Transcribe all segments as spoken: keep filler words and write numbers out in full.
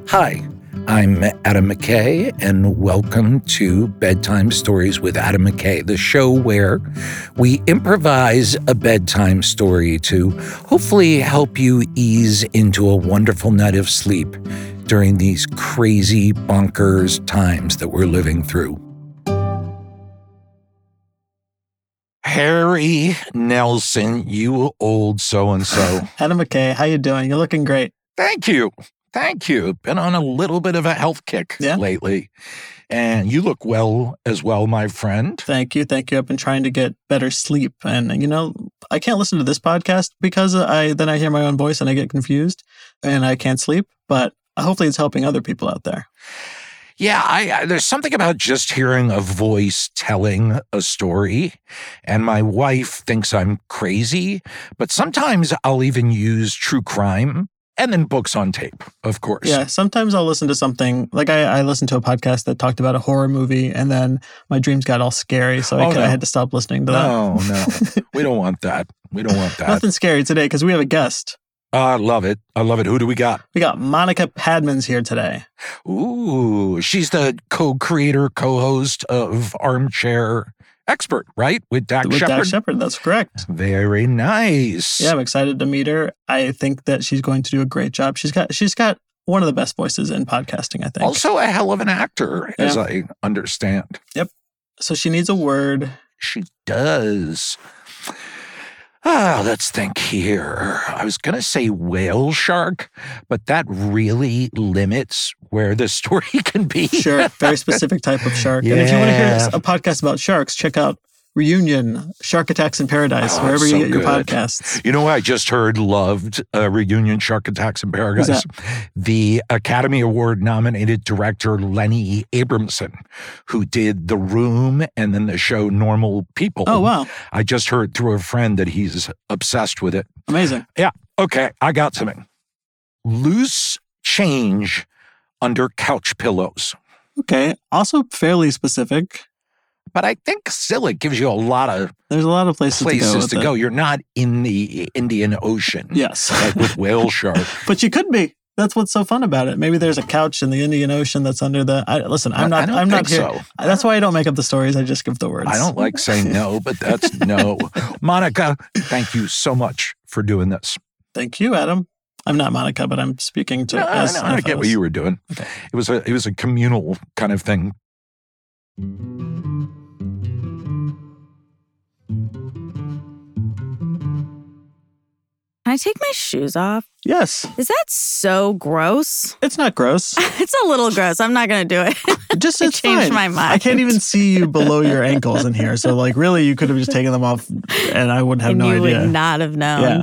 Hi, I'm Adam McKay, and welcome to Bedtime Stories with Adam McKay, the show where we improvise a bedtime story to hopefully help you ease into a wonderful night of sleep during these crazy, bonkers times that we're living through. Harry Nelson, you old so-and-so. Adam McKay, how you doing? You're looking great. Thank you. Thank you. Been on a little bit of a health kick yeah? lately. And you look well as well, my friend. Thank you. Thank you. I've been trying to get better sleep. And, you know, I can't listen to this podcast because I then I hear my own voice and I get confused and I can't sleep. But hopefully it's helping other people out there. Yeah, I, I, there's something about just hearing a voice telling a story, and my wife thinks I'm crazy, but sometimes I'll even use true crime and then books on tape, of course. Yeah, sometimes I'll listen to something, like I, I listened to a podcast that talked about a horror movie, and then my dreams got all scary, so I, oh, could, no. I had to stop listening to no, that. No, no, we don't want that. We don't want that. Nothing scary today, because we have a guest. I uh, love it. I love it. Who do we got? We got Monica Padman's here today. Ooh, she's the co-creator, co-host of Armchair Expert, right? With Dax With Shepard. Dax Shepard, that's correct. Very nice. Yeah, I'm excited to meet her. I think that she's going to do a great job. She's got she's got one of the best voices in podcasting, I think. Also a hell of an actor, yeah. as I understand. Yep. So she needs a word. She does. Ah, let's think here. I was going to say whale shark, but that really limits where the story can be. Sure, very specific type of shark. Yeah. And if you want to hear a podcast about sharks, check out Reunion, Shark Attacks in Paradise, oh, wherever so you get your good. podcasts. You know what I just heard loved uh, Reunion, Shark Attacks in Paradise? The Academy Award nominated director Lenny Abramson, who did The Room and then the show Normal People. Oh, wow. I just heard through a friend that he's obsessed with it. Amazing. Yeah. Okay, I got something. Loose change under couch pillows. Okay. Also fairly specific. But I think still it gives you a lot of There's a lot of places, places to go. to go. You're not in the Indian Ocean. Yes. Like with whale shark. But you could be. That's what's so fun about it. Maybe there's a couch in the Indian Ocean that's under the. I, listen, I'm not. I don't I'm not think here. So. That's why I don't make up the stories. I just give the words. I don't like saying no, but that's no. Monica, thank you so much for doing this. Thank you, Adam. I'm not Monica, but I'm speaking to. No, as no, I get what you were doing. Okay. It was a. It was a communal kind of thing. Can I take my shoes off? Yes. Is that so gross? It's not gross. It's a little gross. I'm not going to do it. Just I it's changed fine. my mind. I can't even see you below your ankles in here. So, like, really, you could have just taken them off and I would have and no you idea. would not have known. Yeah.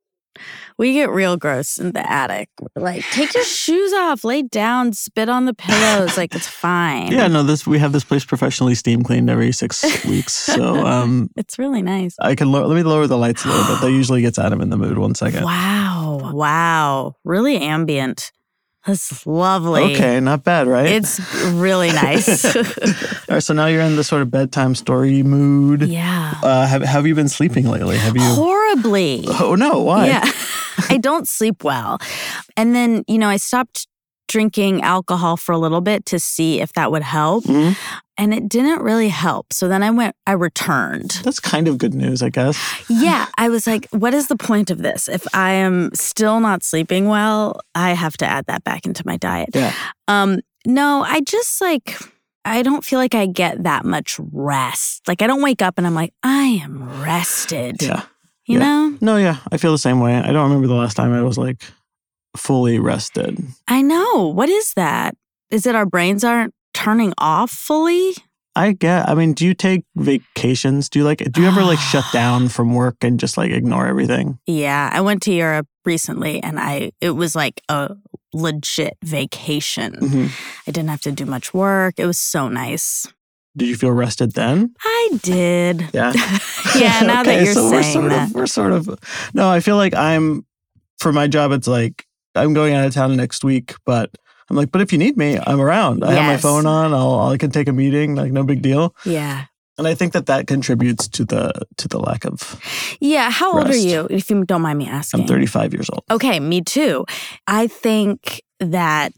We get real gross in the attic. We're like, take your shoes off, lay down, spit on the pillows. Like, it's fine. Yeah, no, this we have this place professionally steam cleaned every six weeks. So um, it's really nice. I can lo- let me lower the lights a little bit. That usually gets Adam in the mood. One second. Wow. Wow. Really ambient. That's lovely. Okay, not bad, right? It's really nice. All right, so now you're in the sort of bedtime story mood. Yeah. Uh, have Have you been sleeping lately? Have you? Horribly. Oh no! Why? Yeah. I don't sleep well. And then, you know, I stopped drinking alcohol for a little bit to see if that would help. Mm-hmm. And it didn't really help. So then I went, I returned. That's kind of good news, I guess. Yeah. I was like, what is the point of this? If I am still not sleeping well, I have to add that back into my diet. Yeah. Um, no, I just like, I don't feel like I get that much rest. Like I don't wake up and I'm like, I am rested. Yeah. You yeah. know? No, yeah. I feel the same way. I don't remember the last time I was like fully rested. I know. What is that? Is it our brains aren't turning off fully? I get, I mean, do you take vacations? Do you like, do you ever like shut down from work and just like ignore everything? Yeah. I went to Europe recently and I, it was like a legit vacation. Mm-hmm. I didn't have to do much work. It was so nice. Did you feel rested then? I did. Yeah. Yeah, now okay, that you're so we're saying sort that. Of, we're sort of, no, I feel like I'm, for my job, it's like, I'm going out of town next week, but I'm like, but if you need me, I'm around. I Yes. have my phone on. I'll, I can take a meeting, like no big deal. Yeah. And I think that that contributes to the to the lack of Yeah. How old rest. are you, if you don't mind me asking? I'm thirty-five years old. Okay, me too. I think that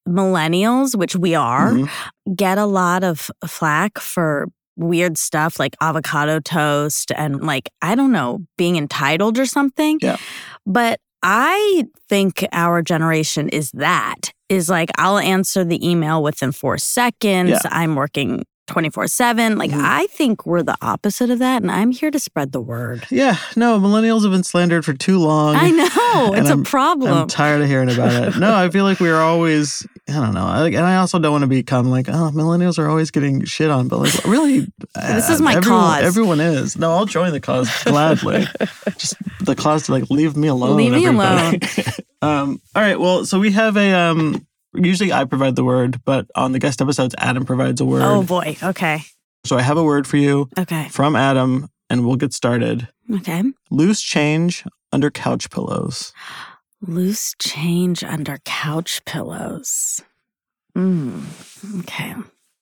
millennials, which we are, Mhm. get a lot of flack for weird stuff like avocado toast and like, I don't know, being entitled or something. Yeah. But I think our generation is that, is like, I'll answer the email within four seconds. Yeah. I'm working twenty-four seven. Like, Mhm. I think we're the opposite of that, and I'm here to spread the word. Yeah, no, millennials have been slandered for too long. I know. And It's I'm- a problem. I'm tired of hearing about it. No, I feel like we are always, I don't know. I- And I also don't want to become like, oh, millennials are always getting shit on. But like, really, This uh, is my everyone, cause. Everyone is. No, I'll join the cause gladly. Just the cause to like, leave me alone. Leave me everybody. um, all right, well, so we have a, um, usually I provide the word, but on the guest episodes, Adam provides a word. Oh, boy. Okay. So I have a word for you Okay. from Adam, and we'll get started. Okay. Loose change under couch pillows. Loose change under couch pillows. Mm, okay.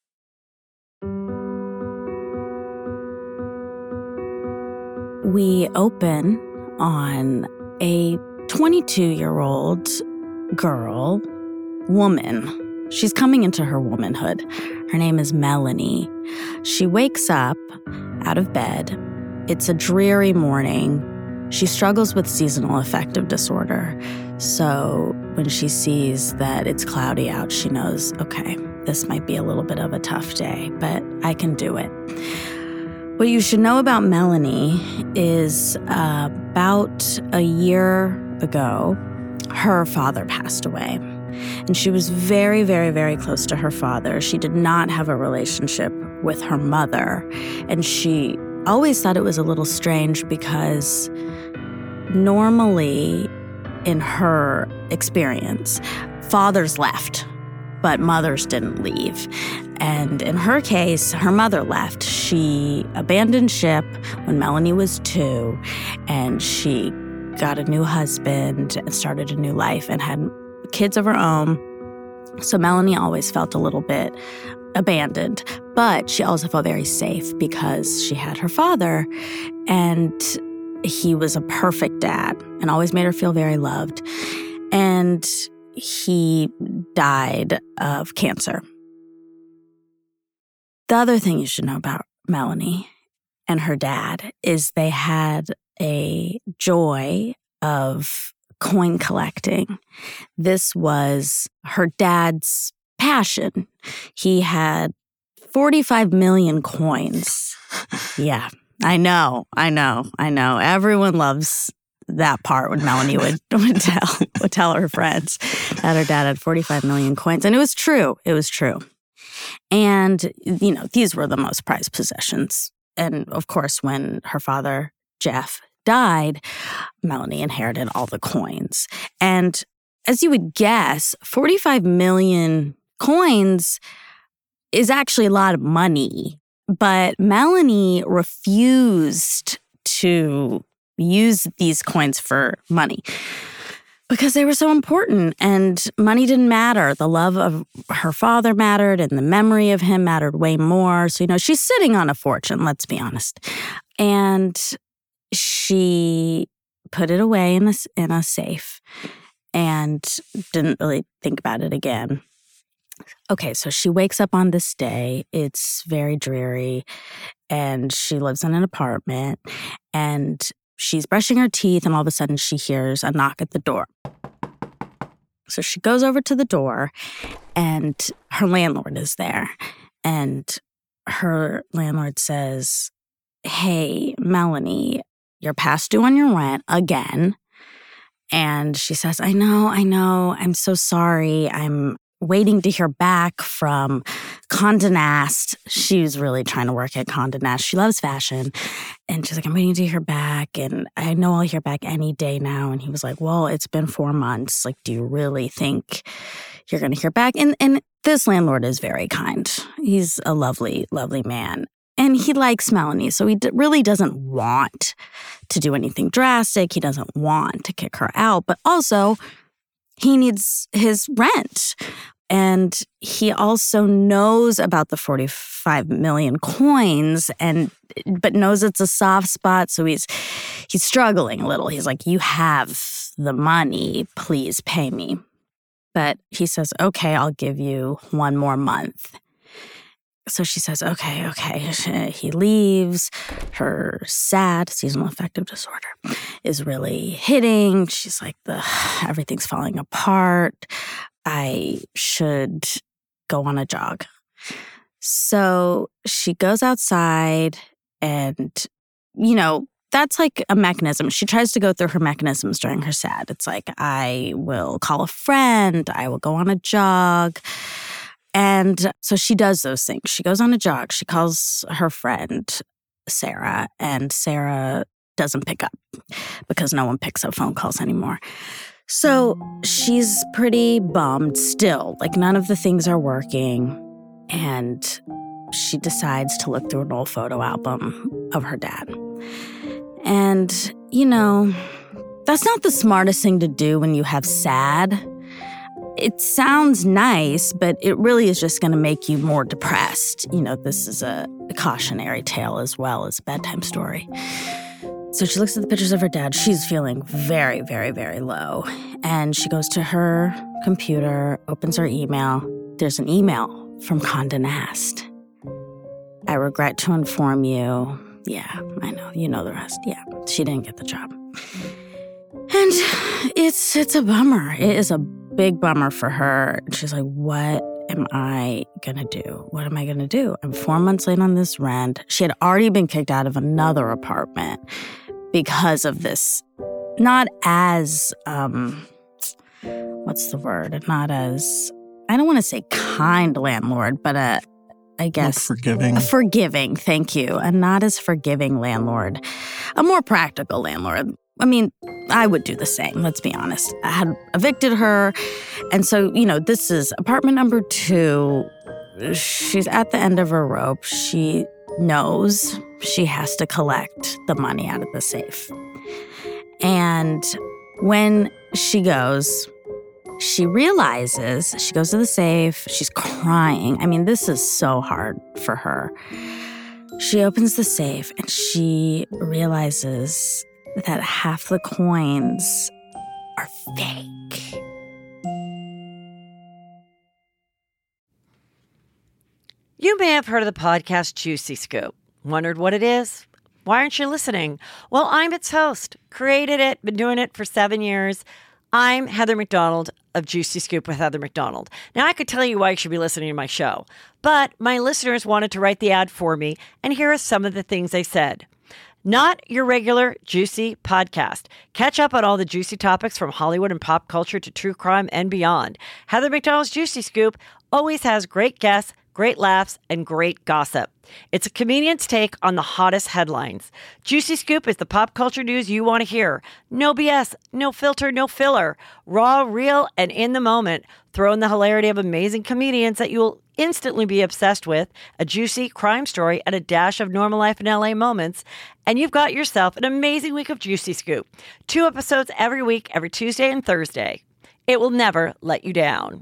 We open on a twenty-two-year-old girl, woman. She's coming into her womanhood. Her name is Melanie. She wakes up out of bed. It's a dreary morning. She struggles with seasonal affective disorder. So when she sees that it's cloudy out, she knows, okay, this might be a little bit of a tough day, but I can do it. What you should know about Melanie is uh, about a year ago, her father passed away. And she was very, very, very close to her father. She did not have a relationship with her mother. And she always thought it was a little strange because normally, in her experience, fathers left, but mothers didn't leave. And in her case, her mother left. She abandoned ship when Melanie was two, and she got a new husband and started a new life and had kids of her own. So Melanie always felt a little bit abandoned, but she also felt very safe because she had her father, and he was a perfect dad and always made her feel very loved. And he died of cancer. The other thing you should know about Melanie and her dad is they had a joy of coin collecting. This was her dad's passion. He had forty-five million coins. Yeah, I know, I know, I know. Everyone loves that part when Melanie would, would tell would tell her friends that her dad had forty-five million coins. And it was true. It was true. And, you know, these were the most prized possessions. And of course, when her father, Jeff, died, Melanie inherited all the coins. And as you would guess, forty-five million coins is actually a lot of money. But Melanie refused to use these coins for money because they were so important, and money didn't matter. The love of her father mattered, and the memory of him mattered way more. So, you know, she's sitting on a fortune, let's be honest. And she put it away in a, in a safe and didn't really think about it again. Okay, so she wakes up on this day. It's very dreary, and she lives in an apartment, and she's brushing her teeth, and all of a sudden she hears a knock at the door. So she goes over to the door, and her landlord is there. And her landlord says, "Hey, Melanie, you're past due on your rent again." And she says, I know, I know. I'm so sorry. I'm waiting to hear back from Condé Nast. She was really trying to work at Condé Nast. She loves fashion. And she's like, I'm waiting to hear back. And I know I'll hear back any day now. And he was like, well, it's been four months. Like, do you really think you're going to hear back? And, and this landlord is very kind. He's a lovely, lovely man. And he likes Melanie, so he d- really doesn't want to do anything drastic. He doesn't want to kick her out. But also, he needs his rent. And he also knows about the forty-five million coins, and but knows it's a soft spot. So he's he's struggling a little. He's like, you have the money. Please pay me. But he says, okay, I'll give you one more month. So she says, okay, okay. He leaves. Her SAD, seasonal affective disorder, is really hitting. She's like, the everything's falling apart. I should go on a jog. So she goes outside and, you know, that's like a mechanism. She tries to go through her mechanisms during her SAD. It's like, I will call a friend. I will go on a jog. And so she does those things. She goes on a jog. She calls her friend, Sarah, and Sarah doesn't pick up because no one picks up phone calls anymore. So she's pretty bummed still. Like, none of the things are working. And she decides to look through an old photo album of her dad. And, you know, that's not the smartest thing to do when you have SAD. It sounds nice, but it really is just going to make you more depressed. You know, this is a, a cautionary tale as well as a bedtime story. So she looks at the pictures of her dad. She's feeling very, very, very low. And she goes to her computer, opens her email. There's an email from Condé Nast. I regret to inform you. Yeah, I know. You know the rest. Yeah, she didn't get the job. And it's it's a bummer. It is a big bummer for her. She's like, what am I gonna do? What am I gonna do? I'm four months late on this rent. She had already been kicked out of another apartment because of this. Not as, um, what's the word? Not as, I don't want to say kind landlord, but a, I guess. Not forgiving. A forgiving, thank you. A not as forgiving landlord. A more practical landlord. I mean, I would do the same, let's be honest. I had evicted her. And so, you know, this is apartment number two. She's at the end of her rope. She knows she has to collect the money out of the safe. And when she goes, she realizes, she goes to the safe, she's crying. I mean, this is so hard for her. She opens the safe and she realizes that half the coins are fake. You may have heard of the podcast Juicy Scoop. Wondered what it is? Why aren't you listening? Well, I'm its host. Created it, been doing it for seven years. I'm Heather McDonald of Juicy Scoop with Heather McDonald. Now, I could tell you why you should be listening to my show, but my listeners wanted to write the ad for me, and here are some of the things they said. Not your regular juicy podcast. Catch up on all the juicy topics from Hollywood and pop culture to true crime and beyond. Heather McDonald's Juicy Scoop always has great guests, great laughs, and great gossip. It's a comedian's take on the hottest headlines. Juicy Scoop is the pop culture news you want to hear. No B S, no filter, no filler. Raw, real, and in the moment. Throw in the hilarity of amazing comedians that you'll instantly be obsessed with, a juicy crime story, and a dash of normal life in L A moments, and you've got yourself an amazing week of Juicy Scoop. Two episodes every week, every Tuesday and Thursday. It will never let you down.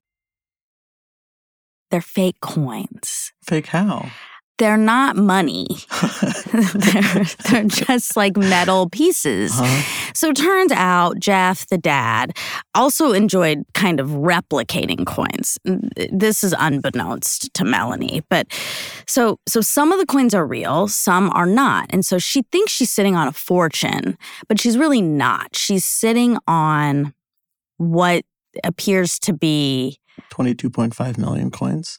They're fake coins. Fake how? They're not money. they're, they're just like metal pieces. Uh-huh. So it turns out Jeff, the dad, also enjoyed kind of replicating coins. This is unbeknownst to Melanie. But so so some of the coins are real, some are not. And so she thinks she's sitting on a fortune, but she's really not. She's sitting on what appears to be twenty-two point five million coins.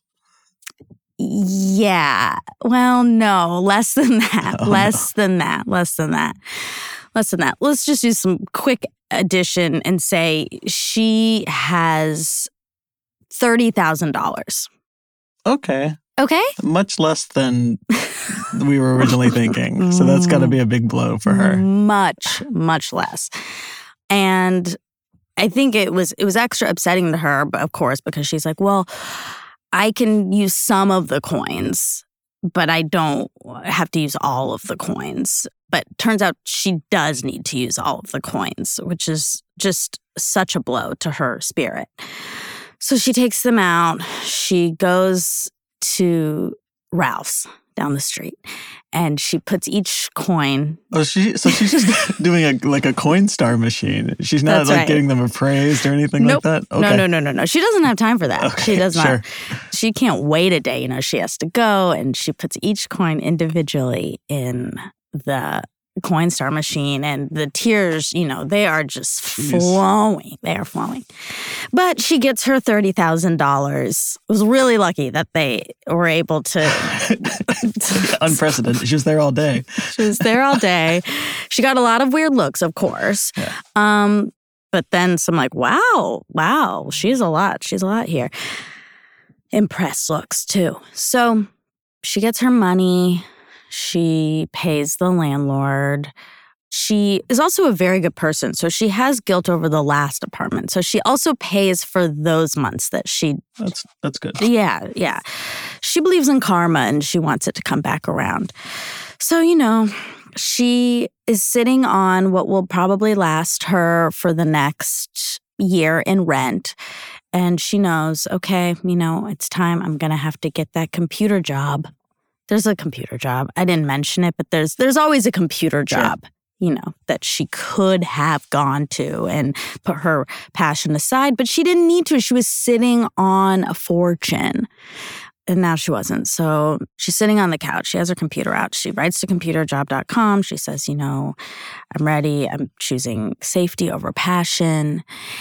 Yeah. Well, no, less than that. Oh, less no. than that. Less than that. Less than that. Let's just do some quick addition and say she has thirty thousand dollars. Okay. Okay? Much less than we were originally thinking. So that's got to be a big blow for her. Much, much less. And I think it was it was extra upsetting to her, of course, because she's like, well, I can use some of the coins, but I don't have to use all of the coins. But turns out she does need to use all of the coins, which is just such a blow to her spirit. So she takes them out. She goes to Ralph's down the street. And she puts each coin. Oh, she so she's just doing a like a Coinstar machine. She's not That's like right. getting them appraised or anything Nope. like that. Okay. No, no, no, no, no. She doesn't have time for that. Okay, she does not. sure. She can't wait a day. You know, she has to go, and she puts each coin individually in the Coinstar machine, and the tears, you know, they are just Jeez. flowing. They are flowing. But she gets her thirty thousand dollars. It was really lucky that they were able to. Unprecedented. She was there all day. She was there all day. She got a lot of weird looks, of course. Yeah. Um, but then some like, wow, wow, she's a lot. She's a lot here. Impressed looks, too. So she gets her money. She pays the landlord. She is also a very good person. So she has guilt over the last apartment. So she also pays for those months that she... That's that's good. Yeah, yeah. She believes in karma and she wants it to come back around. So, you know, she is sitting on what will probably last her for the next year in rent. And she knows, okay, you know, it's time. I'm going to have to get that computer job. There's a computer job. I didn't mention it, but there's there's always a computer job, sure. you know, that she could have gone to and put her passion aside, but she didn't need to. She was sitting on a fortune. And now she wasn't. So she's sitting on the couch. She has her computer out. She writes to computer job dot com. She says, you know, I'm ready. I'm choosing safety over passion.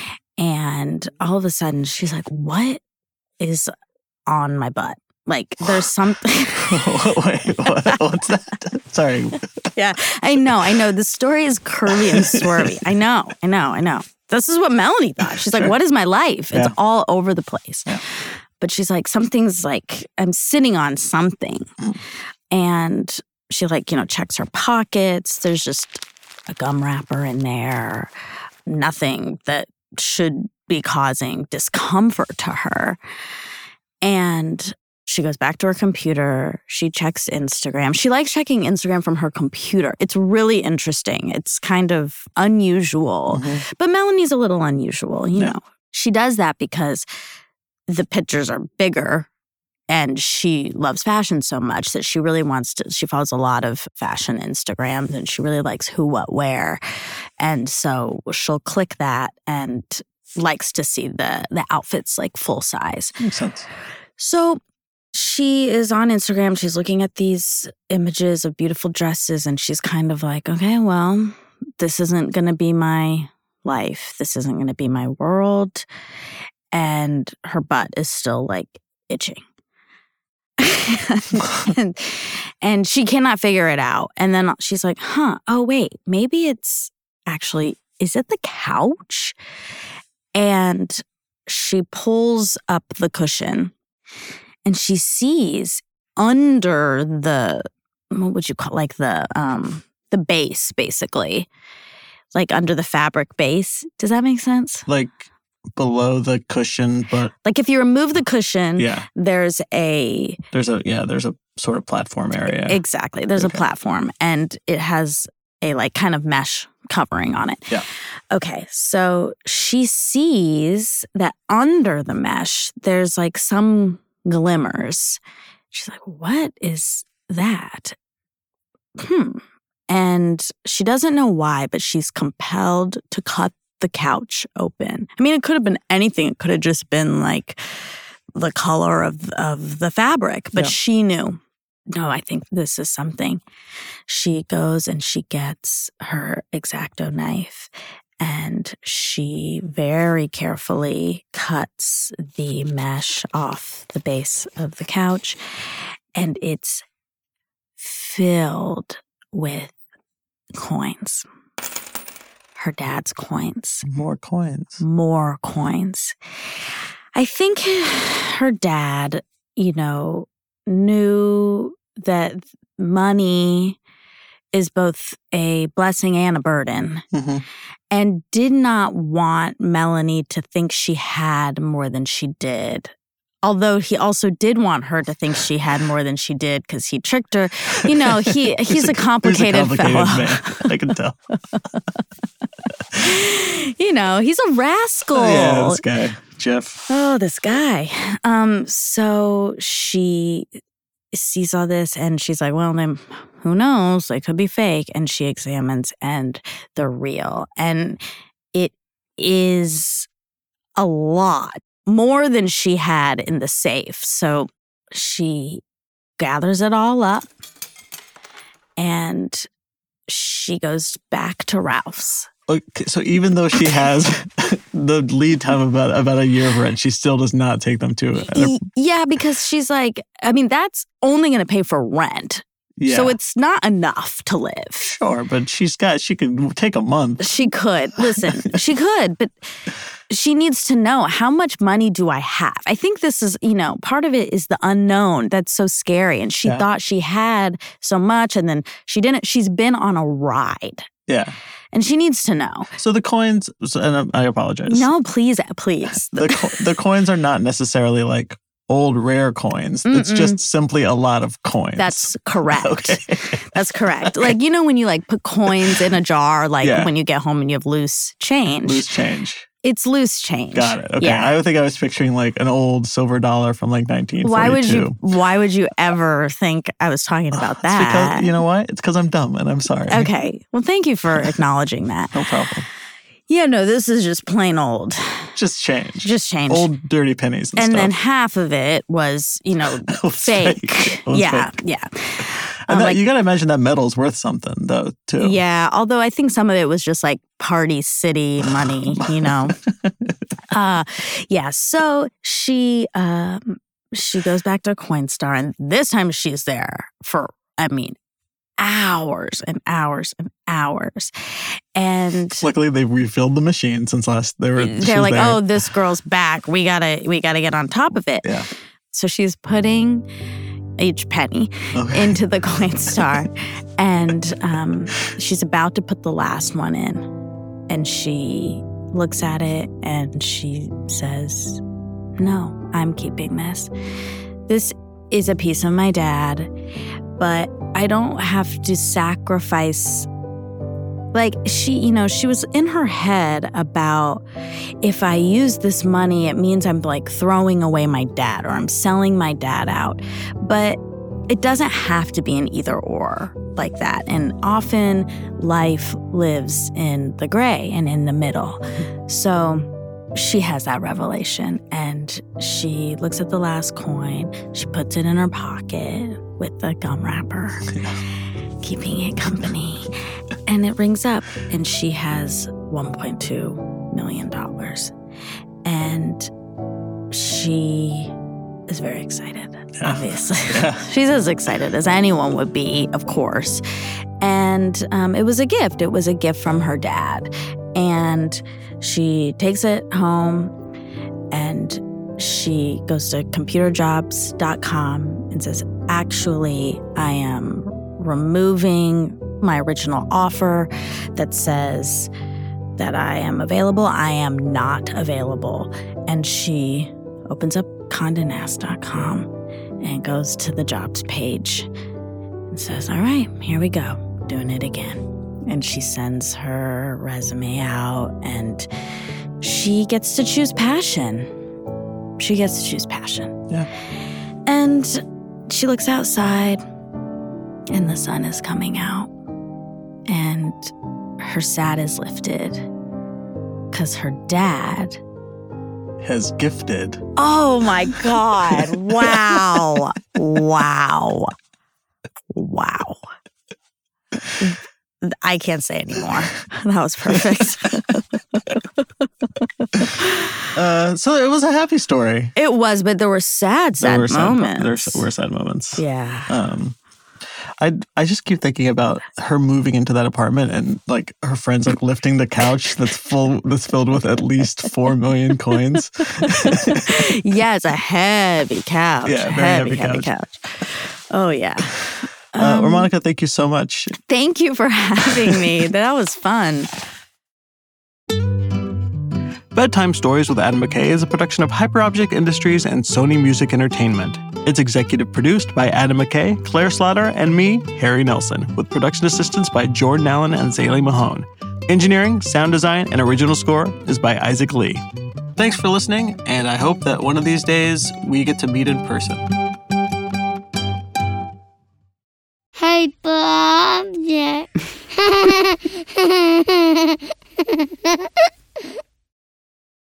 And all of a sudden, she's like, what is on my butt? Like, there's something. Wait, what, what's that? Sorry. Yeah, I know, I know. The story is curvy and swervy. I know, I know, I know. This is what Melanie thought. She's like, Sure. what is my life? It's Yeah. all over the place. Yeah. But she's like, something's like, I'm sitting on something. Mm. And she like, you know, checks her pockets. There's just a gum wrapper in there. Nothing that should be causing discomfort to her. And she goes back to her computer. She checks Instagram. She likes checking Instagram from her computer. It's really interesting. It's kind of unusual. Mm-hmm. But Melanie's a little unusual, you Yeah. know. She does that because the pictures are bigger and she loves fashion so much that she really wants to, she follows a lot of fashion Instagrams and she really likes who, what, where. And so she'll click that and likes to see the the outfits like full size. Makes sense. So she is on Instagram. She's looking at these images of beautiful dresses and she's kind of like, okay, well, this isn't going to be my life. This isn't going to be my world. And her butt is still like itching. and, and she cannot figure it out. And then she's like, huh, oh, wait, maybe it's actually, is it the couch? And she pulls up the cushion and she sees under the, what would you call, like the, um, the base, basically, like under the fabric base. Does that make sense? Like below the cushion, but Like if you remove the cushion, yeah, there's a, there's a yeah, there's a sort of platform area. exactly, there's Okay. a platform and it has a like kind of mesh covering on it. Yeah. Okay, so she sees that under the mesh, there's like some glimmers. She's like, what is that? Hmm. And she doesn't know why, but she's compelled to cut the couch open. I mean, it could have been anything. It could have just been like the color of, of the fabric, but Yeah. she knew. No, I think this is something. She goes and she gets her X-Acto knife and she very carefully cuts the mesh off the base of the couch and it's filled with coins. Her dad's coins. More coins. More coins. I think her dad, you know, knew that money is both a blessing and a burden Mm-hmm. and did not want Melanie to think she had more than she did. Although he also did want her to think she had more than she did because he tricked her. You know, he he's a complicated, He's a complicated fellow. man. I can tell. You know, he's a rascal. Yeah, this guy, Jeff. Oh, this guy. Um, so she sees all this and she's like, well, then who knows? They could be fake. And she examines and they're real. And it is a lot, more than she had in the safe. So she gathers it all up and she goes back to Ralph's. Okay, so even though she has the lead time of about about a year of rent, she still does not take them to it. Yeah, because she's like, I mean, that's only going to pay for rent. Yeah. So it's not enough to live. Sure, but she's got, she could take a month. She could. Listen, she could, but she needs to know, how much money do I have? I think this is, you know, part of it is the unknown. That's so scary. And she Yeah. thought she had so much and then she didn't. She's been on a ride. Yeah. And she needs to know. So the coins, and I apologize. No, please, please. The, co- the coins are not necessarily like old rare coins. Mm-mm. It's just simply a lot of coins. That's correct. Okay. That's correct. Like, you know, when you like put coins in a jar, like Yeah. when you get home and you have loose change. Loose change. It's loose change. Got it. Okay. Yeah. I think I was picturing like an old silver dollar from like nineteen forty-two. Why would you why would you ever think I was talking about It's that? because, you know what? It's because I'm dumb and I'm sorry. Okay. Well, thank you for acknowledging that. No problem. Yeah, no, this is just plain old. Just change. Just change. Old dirty pennies and, and stuff. then half of it was, you know, was fake. fake. It was Yeah, fake. yeah. And Um, that, like, you got to imagine that metal's worth something, though, too. yeah, although I think some of it was just like Party City money, you know. uh, yeah, so she um, she goes back to Coinstar, and this time she's there for, I mean, hours and hours and hours. And Luckily, they refilled the machine since last they were. they're like, "Oh, this girl's back. We gotta, we gotta get on top of it." Yeah. So she's putting each penny Okay. into the Coinstar, and um, she's about to put the last one in, and she looks at it and she says, "No, I'm keeping this. This is a piece of my dad, but I don't have to sacrifice." Like, she, you know, she was in her head about, if I use this money, it means I'm like throwing away my dad or I'm selling my dad out. But it doesn't have to be an either or like that. And often life lives in the gray and in the middle. So she has that revelation and she looks at the last coin. She puts it in her pocket with the gum wrapper, keeping it company. And it rings up, and she has one point two million dollars. And she is very excited, Yeah. obviously. Yeah. She's as excited as anyone would be, of course. And um, it was a gift. It was a gift from her dad. And she takes it home, and she goes to computer jobs dot com and says, actually, I am removing my original offer that says that I am available. I am not available. And she opens up Condé Nast dot com and goes to the jobs page and says, all right, here we go, doing it again. And she sends her resume out and she gets to choose passion. She gets to choose passion. Yeah. And she looks outside and the sun is coming out. And her sad is lifted because her dad Has gifted. Oh my God. Wow. Wow. Wow. I can't say anymore. That was perfect. Uh, so it was a happy story. It was, but there were sad, sad There were sad, moments. there were sad moments. Yeah. Um, I I just keep thinking about her moving into that apartment and like her friends like lifting the couch that's full that's filled with at least four million coins. Yeah, it's a heavy couch. Yeah, a very heavy, heavy heavy couch. Oh, yeah. Uh, Um, Monica, thank you so much. Thank you for having me. That was fun. Bedtime Stories with Adam McKay is a production of Hyperobject Industries and Sony Music Entertainment. It's executive produced by Adam McKay, Claire Slaughter, and me, Harry Nelson, with production assistance by Jordan Allen and Zaylee Mahone. Engineering, sound design, and original score is by Isaac Lee. Thanks for listening, and I hope that one of these days we get to meet in person. hyper object.